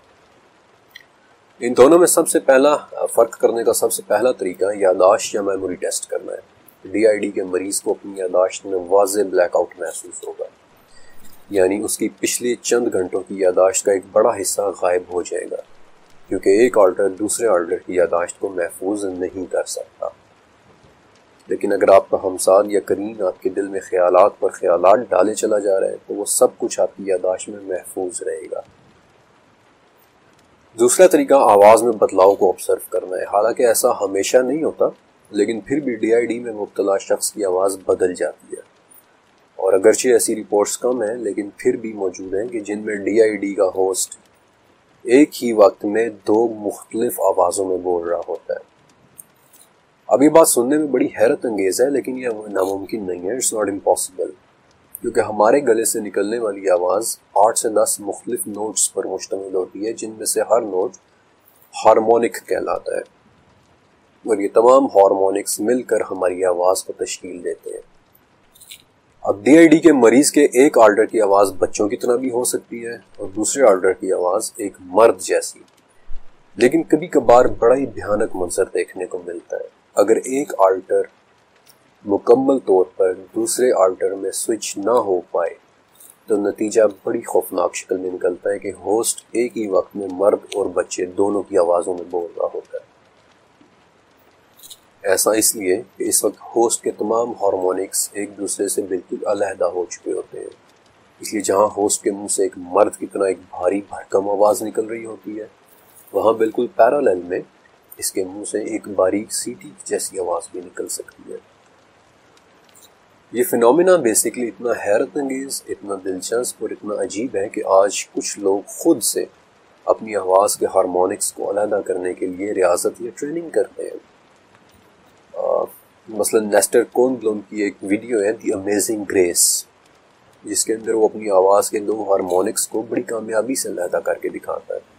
ان دونوں میں سب سے پہلا فرق کرنے کا سب سے پہلا طریقہ یادداشت یا میموری ٹیسٹ کرنا ہے۔ ڈی آئی ڈی کے مریض کو اپنی یادداشت میں واضح بلیک آؤٹ محسوس ہوگا، یعنی اس کی پچھلے چند گھنٹوں کی یادداشت کا ایک بڑا حصہ غائب ہو جائے گا، کیونکہ ایک آلٹر دوسرے آلٹر کی یادداشت کو محفوظ نہیں کر سکتا۔ لیکن اگر آپ کا ہمساد یا کرین آپ کے دل میں خیالات پر خیالات ڈالے چلا جا رہا ہے تو وہ سب کچھ آپ کی یادداشت میں محفوظ رہے گا۔ دوسرا طریقہ آواز میں بدلاؤ کو آبزرو کرنا ہے۔ حالانکہ ایسا ہمیشہ نہیں ہوتا، لیکن پھر بھی ڈی آئی ڈی میں مبتلا شخص کی آواز بدل جاتی ہے، اور اگرچہ ایسی رپورٹس کم ہیں لیکن پھر بھی موجود ہیں کہ جن میں ڈی آئی ڈی کا ہوسٹ ایک ہی وقت میں دو مختلف آوازوں میں بول رہا ہوتا ہے۔ اب یہ بات سننے میں بڑی حیرت انگیز ہے، لیکن یہ ناممکن نہیں ہے، اٹس ناٹ امپاسبل، کیونکہ ہمارے گلے سے نکلنے والی آواز آٹھ سے دس مختلف نوٹس پر مشتمل ہوتی ہے، جن میں سے ہر نوٹ ہارمونک کہلاتا ہے، اور یہ تمام ہارمونکس مل کر ہماری آواز کو تشکیل دیتے ہیں۔ اب ڈی آئی ڈی کے مریض کے ایک آلٹر کی آواز بچوں کی طرح بھی ہو سکتی ہے اور دوسرے آلٹر کی آواز ایک مرد جیسی، لیکن کبھی کبھار بڑا ہی بھیانک منظر دیکھنے کو ملتا ہے۔ اگر ایک آلٹر مکمل طور پر دوسرے آلٹر میں سوئچ نہ ہو پائے تو نتیجہ بڑی خوفناک شکل میں نکلتا ہے کہ ہوسٹ ایک ہی وقت میں مرد اور بچے دونوں کی آوازوں میں بول رہا ہوتا ہے۔ ایسا اس لیے کہ اس وقت ہوسٹ کے تمام ہارمونکس ایک دوسرے سے بالکل علیحدہ ہو چکے ہوتے ہیں، اس لیے جہاں ہوسٹ کے منہ سے ایک مرد کی طرح ایک بھاری بھرکم آواز نکل رہی ہوتی ہے، وہاں بالکل پیرالل میں اس کے منہ سے ایک باریک سیٹی جیسی آواز بھی نکل سکتی ہے۔ یہ فینومینا بیسیکلی اتنا حیرت انگیز، اتنا دلچسپ اور اتنا عجیب ہے کہ آج کچھ لوگ خود سے اپنی آواز کے ہارمونکس کو علیحدہ کرنے کے لیے ریاضت یا ٹریننگ کرتے ہیں۔ مثلا نیسٹر کون بلوم کی ایک ویڈیو ہے دی امیزنگ گریس، جس کے اندر وہ اپنی آواز کے دو ہارمونکس کو بڑی کامیابی سے علیحدہ کر کے دکھاتا ہے۔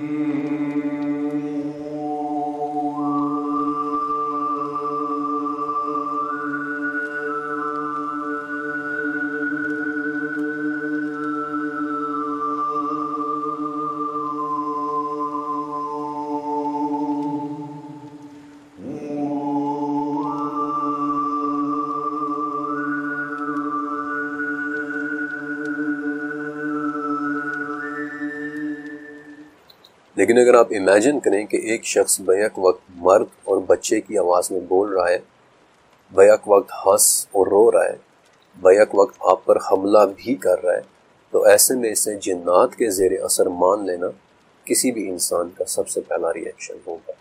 لیکن اگر آپ امیجن کریں کہ ایک شخص بیک وقت مرد اور بچے کی آواز میں بول رہا ہے، بیک وقت ہنس اور رو رہا ہے، بیک وقت آپ پر حملہ بھی کر رہا ہے، تو ایسے میں اسے جنات کے زیر اثر مان لینا کسی بھی انسان کا سب سے پہلا ری ایکشن ہوگا۔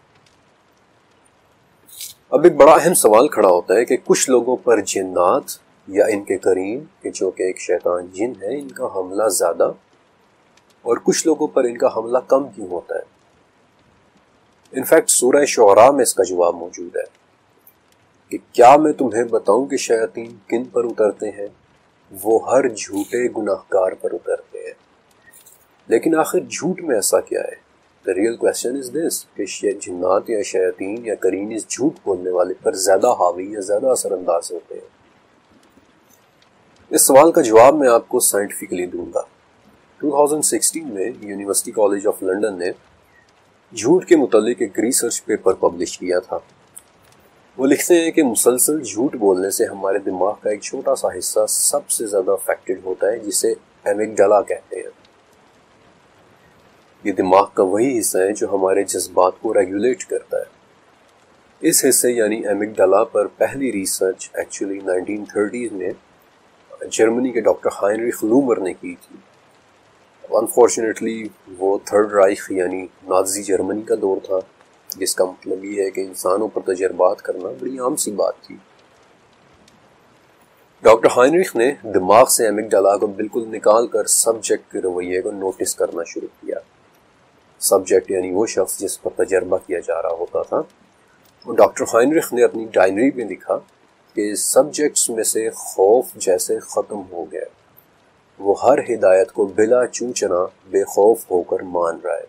اب ایک بڑا اہم سوال کھڑا ہوتا ہے کہ کچھ لوگوں پر جنات یا ان کے قرین کہ جو کہ ایک شیطان جن ہے، ان کا حملہ زیادہ اور کچھ لوگوں پر ان کا حملہ کم کیوں ہوتا ہے؟ انفیکٹ سورہ شعراء میں اس کا جواب موجود ہے کہ کیا میں تمہیں بتاؤں کہ شیاطین کن پر اترتے ہیں؟ وہ ہر جھوٹے گناہ گار پر اترتے ہیں۔ لیکن آخر جھوٹ میں ایسا کیا ہے؟ The real question is this کہ جنات یا شیاطین یا قرین اس جھوٹ بولنے والے پر زیادہ حاوی یا زیادہ اثر انداز ہوتے ہیں؟ اس سوال کا جواب میں آپ کو سائنٹیفکلی دوں گا۔ دو ہزار سولہ میں یونیورسٹی کالج آف لنڈن نے جھوٹ کے متعلق ایک ریسرچ پیپر پبلش کیا تھا۔ وہ لکھتے ہیں کہ مسلسل جھوٹ بولنے سے ہمارے دماغ کا ایک چھوٹا سا حصہ سب سے زیادہ افیکٹڈ ہوتا ہے، جسے ایمگڈالا کہتے ہیں۔ یہ دماغ کا وہی حصہ ہے جو ہمارے جذبات کو ریگولیٹ کرتا ہے۔ اس حصے یعنی ایمگڈالا پر پہلی ریسرچ ایکچولی نائنٹین تھرٹیز میں جرمنی کے ڈاکٹر ہائنریخ لومر نے کی تھی۔ انفارچونیٹلی وہ تھرڈ رائخ یعنی نازی جرمنی کا دور تھا، جس کا مطلب یہ ہے کہ انسانوں پر تجربات کرنا بڑی عام سی بات تھی۔ ڈاکٹر ہائنریخ نے دماغ سے ایمگڈالا کو بالکل نکال کر سبجیکٹ کے رویے کو نوٹس کرنا شروع کیا۔ سبجیکٹ یعنی وہ شخص جس پر تجربہ کیا جا رہا ہوتا تھا، اور ڈاکٹر ہائنرخ نے اپنی ڈائنری میں لکھا کہ سبجیکٹس میں سے خوف جیسے ختم ہو گیا، وہ ہر ہدایت کو بلا چوچنا بے خوف ہو کر مان رہا ہے۔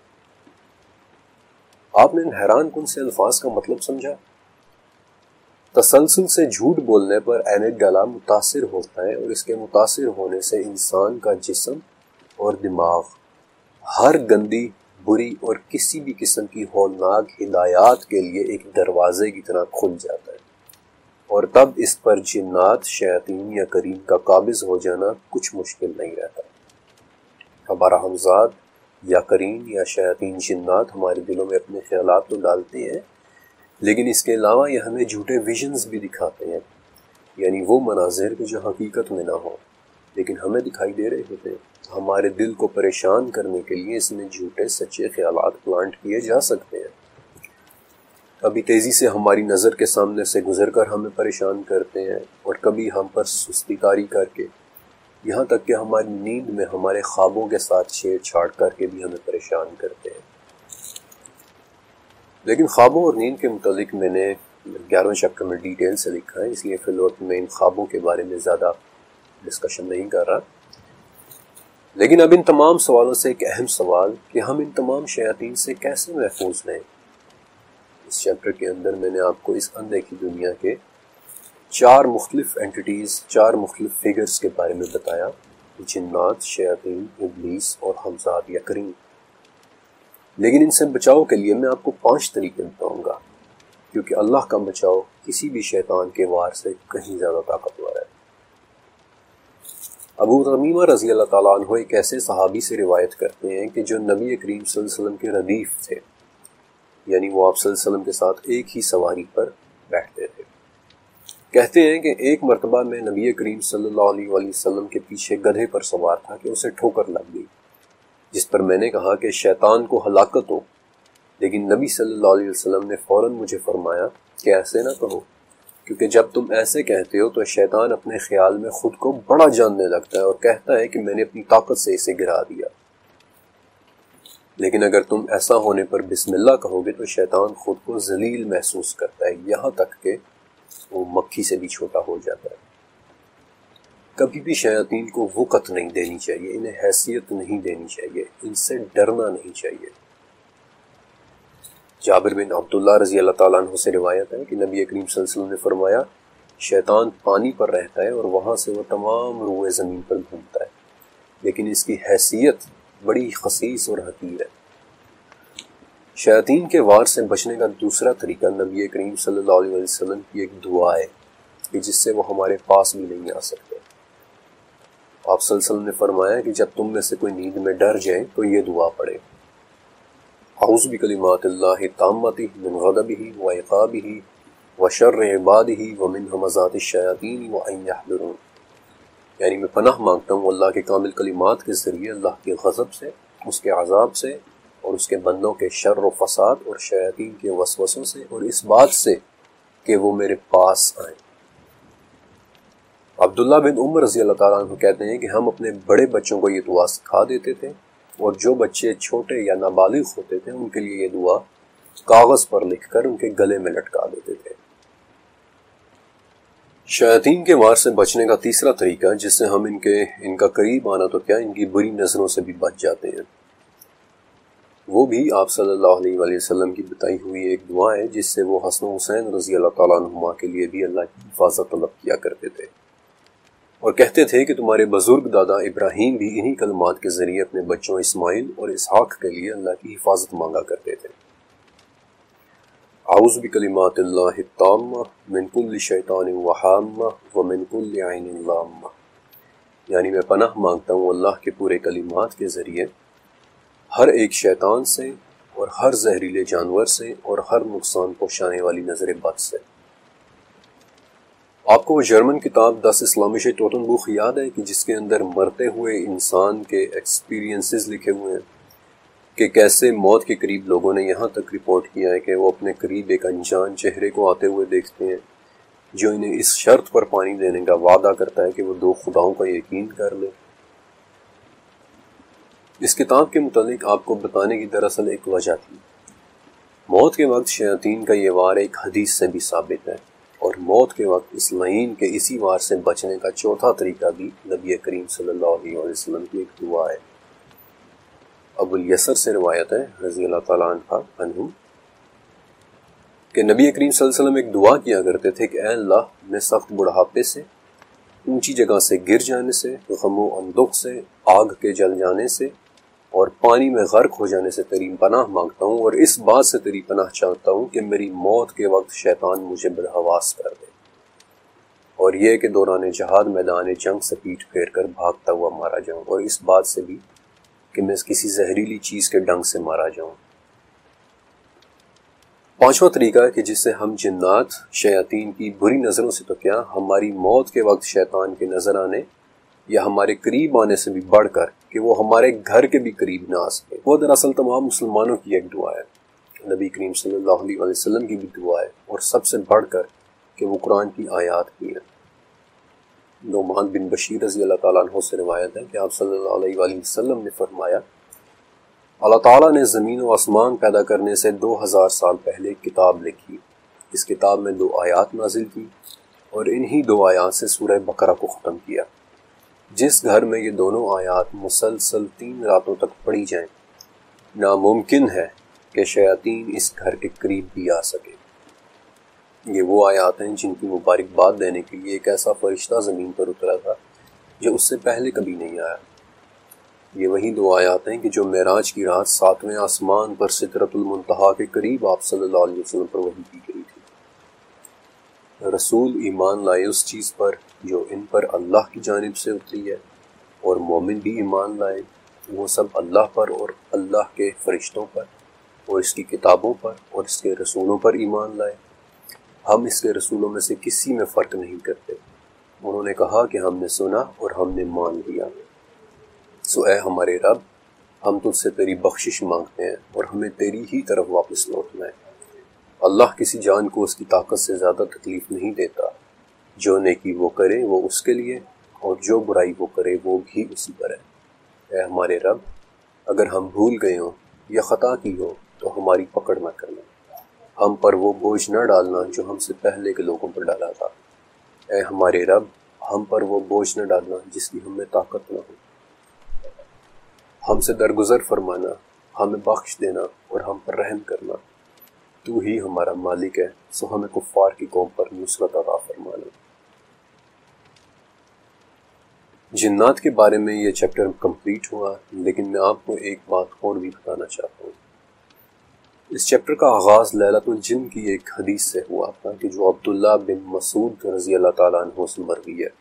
آپ نے ان حیران کن سے الفاظ کا مطلب سمجھا؟ تسلسل سے جھوٹ بولنے پر ایمگڈالا متاثر ہوتا ہے، اور اس کے متاثر ہونے سے انسان کا جسم اور دماغ ہر گندی، بری اور کسی بھی قسم کی ہولناک ہدایات کے لیے ایک دروازے کی طرح کھل جاتا ہے، اور تب اس پر جنات، شیاطین یا کریم کا قابض ہو جانا کچھ مشکل نہیں رہتا۔ ہمارا ہمزاد یا کریم یا شیاطین جنات ہمارے دلوں میں اپنے خیالات تو ڈالتے ہیں، لیکن اس کے علاوہ یہ ہمیں جھوٹے ویژنز بھی دکھاتے ہیں، یعنی وہ مناظر کے جو حقیقت میں نہ ہوں لیکن ہمیں دکھائی دے رہے ہوتے ہیں۔ ہمارے دل کو پریشان کرنے کے لیے اس میں جھوٹے سچے خیالات پلانٹ کیے جا سکتے ہیں۔ کبھی تیزی سے ہماری نظر کے سامنے سے گزر کر ہمیں پریشان کرتے ہیں، اور کبھی ہم پر سستی کاری کر کے، یہاں تک کہ ہماری نیند میں ہمارے خوابوں کے ساتھ چھیڑ چھاڑ کر کے بھی ہمیں پریشان کرتے ہیں۔ لیکن خوابوں اور نیند کے متعلق میں نے گیارہویں چیپٹر میں ڈیٹیل سے لکھا ہے، اس لیے فی الوقت میں ان خوابوں کے بارے میں زیادہ ڈسکشن نہیں کر رہا۔ لیکن اب ان تمام سوالوں سے ایک اہم سوال کہ ہم ان تمام شیاطین سے کیسے محفوظ رہیں۔ اس چیپٹر کے اندر میں نے آپ کو اس اندیکھی دنیا کے چار مختلف اینٹیٹیز، چار مختلف فگرز کے بارے میں بتایا، جنات، شیاطین، ابلیس اور ہمزاد یا کریم۔ لیکن ان سے بچاؤ کے لیے میں آپ کو پانچ طریقے بتاؤں گا، کیونکہ اللہ کا بچاؤ کسی بھی شیطان کے وار سے کہیں زیادہ طاقتور ہے۔ ابو تمیمہ رضی اللہ تعالیٰ عنہ ایک ایسے صحابی سے روایت کرتے ہیں کہ جو نبی کریم صلی اللہ علیہ وسلم کے ردیف تھے، یعنی وہ آپ صلی اللہ علیہ وسلم کے ساتھ ایک ہی سواری پر بیٹھتے تھے۔ کہتے ہیں کہ ایک مرتبہ میں نبی کریم صلی اللہ علیہ وآلہ وسلم کے پیچھے گدھے پر سوار تھا کہ اسے ٹھوکر لگ گئی، جس پر میں نے کہا کہ شیطان کو ہلاکت ہو، لیکن نبی صلی اللہ علیہ وسلم نے فوراً مجھے فرمایا کہ ایسے نہ کہو، کیونکہ جب تم ایسے کہتے ہو تو شیطان اپنے خیال میں خود کو بڑا جاننے لگتا ہے اور کہتا ہے کہ میں نے اپنی طاقت سے اسے گرا دیا۔ لیکن اگر تم ایسا ہونے پر بسم اللہ کہو گے تو شیطان خود کو ذلیل محسوس کرتا ہے، یہاں تک کہ وہ مکھی سے بھی چھوٹا ہو جاتا ہے۔ کبھی بھی شیاطین کو وقت نہیں دینی چاہیے، انہیں حیثیت نہیں دینی چاہیے، ان سے ڈرنا نہیں چاہیے۔ جابر بن عبداللہ رضی اللہ تعالیٰ عنہ سے روایت ہے کہ نبی کریم صلی اللہ علیہ وسلم نے فرمایا، شیطان پانی پر رہتا ہے اور وہاں سے وہ تمام روئے زمین پر گھومتا ہے، لیکن اس کی حیثیت بڑی خسیس اور حقیر ہے۔ شیاطین کے وار سے بچنے کا دوسرا طریقہ نبی کریم صلی اللہ علیہ وسلم کی ایک دعا ہے کہ جس سے وہ ہمارے پاس بھی نہیں آ سکتے۔ آپ صلی اللہ علیہ وسلم نے فرمایا کہ جب تم میں سے کوئی نیند میں ڈر جائے تو یہ دعا پڑھے، اعوذ بکلمات اللہ التامۃ من غضبہ وعقابہ وشر عبادہ ومن ہمزات الشیاطین وان یحضرون، یعنی میں پناہ مانگتا ہوں اللہ کے کامل کلمات کے ذریعے اللہ کے غضب سے، اس کے عذاب سے، اور اس کے بندوں کے شر و فساد اور شیاطین کے وسوسوں سے، اور اس بات سے کہ وہ میرے پاس آئیں۔ عبداللہ بن عمر رضی اللہ تعالیٰ عنہ کہتے ہیں کہ ہم اپنے بڑے بچوں کو یہ دعا سکھا دیتے تھے، اور جو بچے چھوٹے یا نابالغ ہوتے تھے ان کے لیے یہ دعا کاغذ پر لکھ کر ان کے گلے میں لٹکا دیتے تھے۔ شیاطین کے وار سے بچنے کا تیسرا طریقہ، جس سے ہم ان کے ان کا قریب آنا تو کیا ان کی بری نظروں سے بھی بچ جاتے ہیں، وہ بھی آپ صلی اللہ علیہ وآلہ وسلم کی بتائی ہوئی ایک دعا ہے، جس سے وہ حسن و حسین رضی اللہ تعالیٰ عنہما کے لیے بھی اللہ کی حفاظت طلب کیا کرتے تھے، اور کہتے تھے کہ تمہارے بزرگ دادا ابراہیم بھی انہی کلمات کے ذریعے اپنے بچوں اسماعیل اور اسحاق کے لیے اللہ کی حفاظت مانگا کرتے تھے۔ اعوذ بکلمات اللہ التامہ من کل شیطان وہامہ ومن کل عین لامہ، یعنی میں پناہ مانگتا ہوں اللہ کے پورے کلمات کے ذریعے ہر ایک شیطان سے اور ہر زہریلے جانور سے اور ہر نقصان پہنچانے والی نظر بد سے۔ آپ کو وہ جرمن کتاب دس اسلامیش ٹوٹن بخ یاد ہے کہ جس کے اندر مرتے ہوئے انسان کے ایکسپیرینسز لکھے ہوئے ہیں کہ کیسے موت کے قریب لوگوں نے یہاں تک رپورٹ کیا ہے کہ وہ اپنے قریب ایک انجان چہرے کو آتے ہوئے دیکھتے ہیں جو انہیں اس شرط پر پانی دینے کا وعدہ کرتا ہے کہ وہ دو خداؤں کا یقین کر لیں۔ اس کتاب کے متعلق آپ کو بتانے کی دراصل ایک وجہ تھی۔ موت کے وقت شیاطین کا یہ وار ایک حدیث سے بھی ثابت ہے، اور موت کے وقت اس لعین کے اسی وار سے بچنے کا چوتھا طریقہ بھی نبی کریم صلی اللہ علیہ وسلم کی ایک دعا ہے۔ ابو الیسر سے روایت ہے رضی اللہ تعالیٰ عنہ عنہ کہ نبی کریم صلی اللہ علیہ وسلم ایک دعا کیا کرتے تھے کہ اے اللہ، میں سخت بڑھاپے سے، اونچی جگہ سے گر جانے سے، غم و اندوہ سے، آگ کے جل جانے سے اور پانی میں غرق ہو جانے سے تیری پناہ مانگتا ہوں، اور اس بات سے تیری پناہ چاہتا ہوں کہ میری موت کے وقت شیطان مجھے برحواس کر دے، اور یہ کہ دوران جہاد میدان جنگ سے پیٹھ پھیر کر بھاگتا ہوا مارا جاؤں، اور اس بات سے بھی کہ میں کسی زہریلی چیز کے ڈنگ سے مارا جاؤں۔ پانچواں طریقہ ہے کہ جس سے ہم جنات شیاطین کی بری نظروں سے تو کیا، ہماری موت کے وقت شیطان کے نظر آنے یا ہمارے قریب آنے سے بھی بڑھ کر کہ وہ ہمارے گھر کے بھی قریب نہ آ سکے، وہ دراصل تمام مسلمانوں کی ایک دعا ہے، نبی کریم صلی اللہ علیہ وسلم کی بھی دعا ہے، اور سب سے بڑھ کر کہ وہ قرآن کی آیات بھی ہیں۔ نعمان بن بشیر رضی اللہ تعالیٰ عنہ سے روایت ہے کہ آپ صلی اللہ علیہ وآلہ وسلم نے فرمایا، اللہ تعالیٰ نے زمین و آسمان پیدا کرنے سے دو ہزار سال پہلے کتاب لکھی، اس کتاب میں دو آیات نازل کی اور انہی دو آیات سے سورہ بقرہ کو ختم کیا۔ جس گھر میں یہ دونوں آیات مسلسل تین راتوں تک پڑھی جائیں، ناممکن ہے کہ شیاطین اس گھر کے قریب بھی آ سکے۔ یہ وہ آیات ہیں جن کی مبارکباد دینے کے لیے ایک ایسا فرشتہ زمین پر اترا تھا جو اس سے پہلے کبھی نہیں آیا۔ یہ وہی دو آیات ہیں کہ جو معراج کی رات ساتویں آسمان پر سدرۃ المنتہا کے قریب آپ صلی اللہ علیہ وسلم پر وحی کی گئی تھی۔ رسول ایمان لائے اس چیز پر جو ان پر اللہ کی جانب سے اتری ہے، اور مومن بھی ایمان لائے، وہ سب اللہ پر اور اللہ کے فرشتوں پر اور اس کی کتابوں پر اور اس کے رسولوں پر ایمان لائے۔ ہم اس کے رسولوں میں سے کسی میں فرق نہیں کرتے۔ انہوں نے کہا کہ ہم نے سنا اور ہم نے مان لیا۔ سو اے ہمارے رب، ہم تجھ سے تیری بخشش مانگتے ہیں اور ہمیں تیری ہی طرف واپس لوٹنا ہے۔ اللہ کسی جان کو اس کی طاقت سے زیادہ تکلیف نہیں دیتا، جو نیکی وہ کرے وہ اس کے لیے، اور جو برائی وہ کرے وہ بھی اسی پر ہے۔ اے ہمارے رب، اگر ہم بھول گئے ہوں یا خطا کی ہو تو ہماری پکڑ نہ کرنا، ہم پر وہ بوجھ نہ ڈالنا جو ہم سے پہلے کے لوگوں پر ڈالا تھا۔ اے ہمارے رب، ہم پر وہ بوجھ نہ ڈالنا جس کی ہم میں طاقت نہ ہو۔ ہم سے درگزر فرمانا، ہمیں بخش دینا اور ہم پر رحم کرنا۔ تو ہی ہمارا مالک ہے، سو ہمیں کفار کی قوم پر نصرت عطا فرمانا۔ جنات کے بارے میں یہ چیپٹر کمپلیٹ ہوا، لیکن میں آپ کو ایک بات اور بھی بتانا چاہتا ہوں۔ اس چیپٹر کا آغاز لیلۃ الجن کی ایک حدیث سے ہوا تھا کہ جو عبداللہ بن مسعود رضی اللہ تعالیٰ عنہ سے مروی ہے۔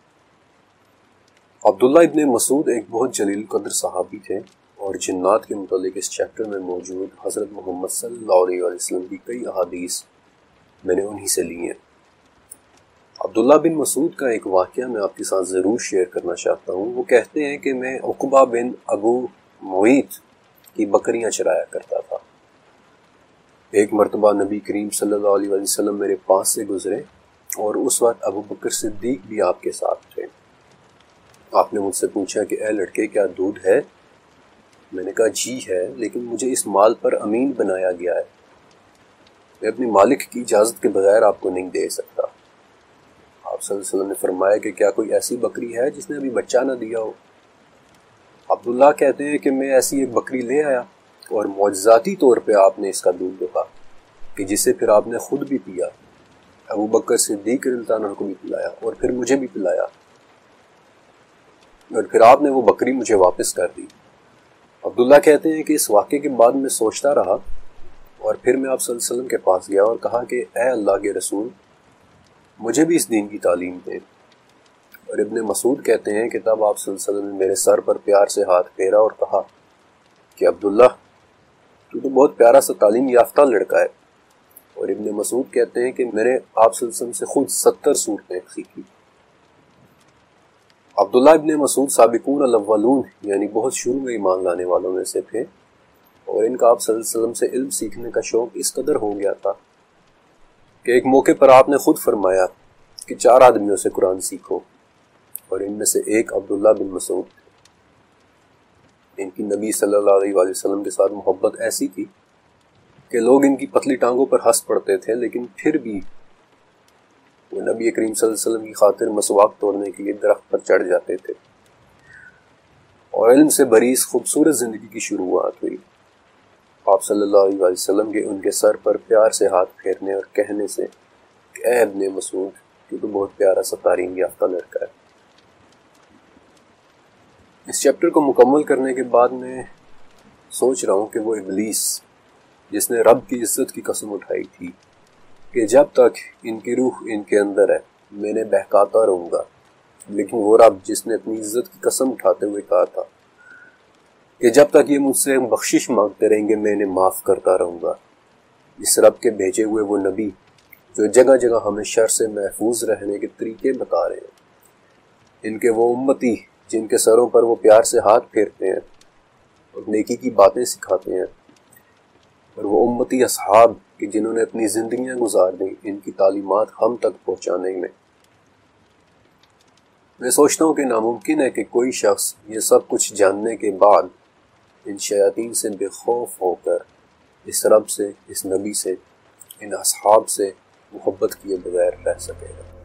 عبداللہ ابن مسعود ایک بہت جلیل قدر صحابی تھے، اور جنات کے متعلق اس چیپٹر میں موجود حضرت محمد صلی اللہ علیہ وسلم کی کئی احادیث میں نے انہی سے لی ہیں۔ عبداللہ بن مسعود کا ایک واقعہ میں آپ کے ساتھ ضرور شیئر کرنا چاہتا ہوں۔ وہ کہتے ہیں کہ میں عقبہ بن ابو معیط کی بکریاں چرایا کرتا تھا۔ ایک مرتبہ نبی کریم صلی اللہ علیہ وسلم میرے پاس سے گزرے، اور اس وقت ابو بکر صدیق بھی آپ کے ساتھ تھے۔ آپ نے مجھ سے پوچھا کہ اے لڑکے، کیا دودھ ہے؟ میں نے کہا جی ہے، لیکن مجھے اس مال پر امین بنایا گیا ہے، میں اپنے مالک کی اجازت کے بغیر آپ کو نہیں دے سکتا۔ آپ صلی اللہ علیہ وسلم نے فرمایا کہ کیا کوئی ایسی بکری ہے جس نے ابھی بچہ نہ دیا ہو؟ عبداللہ کہتے ہیں کہ میں ایسی ایک بکری لے آیا، اور معجزاتی طور پہ آپ نے اس کا دودھ دہا کہ جسے پھر آپ نے خود بھی پیا، ابو بکر صدیق رضی اللہ عنہ کو بھی پلایا، اور پھر مجھے بھی پلایا، اور پھر آپ نے وہ بکری مجھے واپس کر دی۔ عبداللہ کہتے ہیں کہ اس واقعے کے بعد میں سوچتا رہا، اور پھر میں آپ صلی اللہ علیہ وسلم کے پاس گیا اور کہا کہ اے اللہ کے رسول، مجھے بھی اس دین کی تعلیم دیں۔ اور ابن مسعود کہتے ہیں کہ تب آپ صلی اللہ علیہ وسلم نے میرے سر پر پیار سے ہاتھ پھیرا اور کہا کہ عبداللہ، تو تو بہت پیارا سا تعلیم یافتہ لڑکا ہے۔ اور ابن مسعود کہتے ہیں کہ میں نے آپ صلی اللہ علیہ وسلم سے خود ستر صورتیں سیکھی۔ عبداللہ ابن مسعود سابقون الاولون یعنی بہت شروع میں ایمان لانے والوں میں سے تھے، اور ان کا آپ صلی اللہ علیہ وسلم سے علم سیکھنے کا شوق اس قدر ہو گیا تھا کہ ایک موقع پر آپ نے خود فرمایا کہ چار آدمیوں سے قرآن سیکھو، اور ان میں سے ایک عبداللہ بن مسعود تھے۔ ان کی نبی صلی اللہ علیہ وآلہ وسلم کے ساتھ محبت ایسی تھی کہ لوگ ان کی پتلی ٹانگوں پر ہنس پڑتے تھے، لیکن پھر بھی وہ نبی کریم صلی اللہ علیہ وسلم کی خاطر مسواک توڑنے کے لیے درخت پر چڑھ جاتے تھے، اور علم سے بریز خوبصورت زندگی کی شروعات ہوئی۔ آپ صلی اللہ علیہ وسلم کے ان کے سر پر پیار سے ہاتھ پھیرنے اور کہنے سے کہ اے ابن مسعود، تو تو بہت پیارا سا تعلیم یافتہ لڑکا ہے۔ اس چیپٹر کو مکمل کرنے کے بعد میں سوچ رہا ہوں کہ وہ ابلیس جس نے رب کی عزت کی قسم اٹھائی تھی کہ جب تک ان کی روح ان کے اندر ہے میں نے بہکاتا رہوں گا، لیکن وہ رب جس نے اپنی عزت کی قسم اٹھاتے ہوئے کہا تھا کہ جب تک یہ مجھ سے بخشش مانگتے رہیں گے میں انہیں معاف کرتا رہوں گا، اس رب کے بھیجے ہوئے وہ نبی جو جگہ جگہ ہمیں شر سے محفوظ رہنے کے طریقے بتا رہے ہیں، ان کے وہ امتی جن کے سروں پر وہ پیار سے ہاتھ پھیرتے ہیں اور نیکی کی باتیں سکھاتے ہیں، اور وہ امتی اصحاب کہ جنہوں نے اپنی زندگیاں گزار دیں ان کی تعلیمات ہم تک پہنچانے میں۔ میں سوچتا ہوں کہ ناممکن ہے کہ کوئی شخص یہ سب کچھ جاننے کے بعد ان شیاطین سے بے خوف ہو کر اس رب سے، اس نبی سے، ان اصحاب سے محبت کیے بغیر رہ سکے گا۔